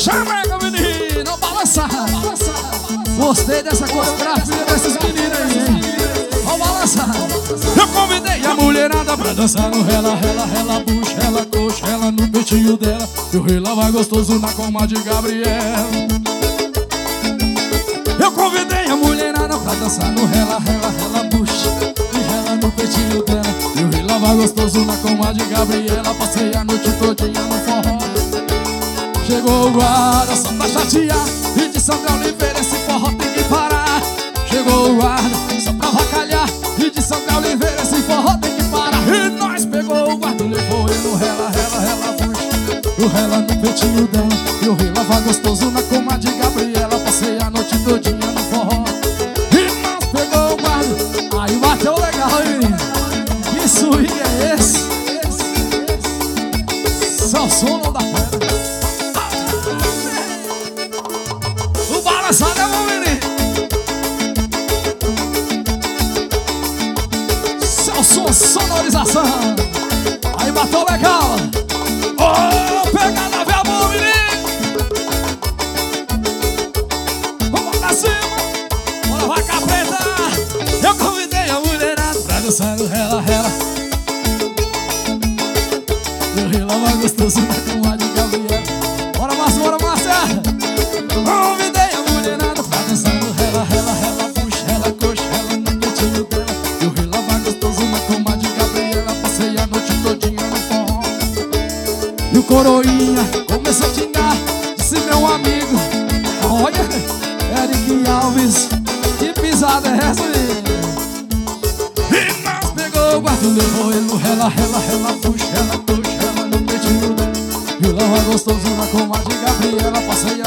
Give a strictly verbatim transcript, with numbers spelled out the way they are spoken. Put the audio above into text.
Chamaga, menino, balança. Gostei dessa coreografia desses meninos aí, hein? Ó, balança. Eu convidei a mulherada pra dançar no rela, rela, rela, bucha, rela, coxa, rela no peitinho dela. E o rela vai gostoso na coma de Gabriela. Eu convidei a mulherada pra dançar no rela, rela, rela, bucha e rela no peitinho dela. E o rela vai gostoso na coma de Gabriela. Passei a noite todinha no forró. Chegou o guarda só pra chatear e de Sandra Oliveira esse forró tem que parar. Chegou o guarda só pra avacalhar e de Sandra Oliveira esse forró tem que parar. E nós pegou o guarda e levou ele no rela, rela, rela, bucha, o rela no peitinho dela. E o rela vai gostoso na coma de Gabriela. Passei a noite todinha no forró. E nós pegou o guarda, aí bateu legal, hein, menino? Que swing é esse? Só som não dá pedra. O balançado é bom, menino. Celso, sonorização. Aí bateu legal. Oh, pegada velha, bom, menino. Vamos pra cima. Bora, vaca preta. Eu convidei a mulherada pra dançar no rela, rela. E o rela vai gostoso na cama de Gabriela. Bora, Márcia, bora, Márcia. Convidei a mulherada pra dançar no rela, rela, rela, puxa, rela, coxa, rela no peitinho dela. E o rela vai gostoso na cama de Gabriela. Passei a noite todinha no forró. E o coroinha começou a xingar, disse meu amigo: olha, Eric Alves, que pisada é essa, menina? E nós pegou o guarda, levou ele no rela, rela, rela, puxa, rela, coxa, rela no peitinho dela. E o rela vai gostoso na cama de Gabriela. Passei a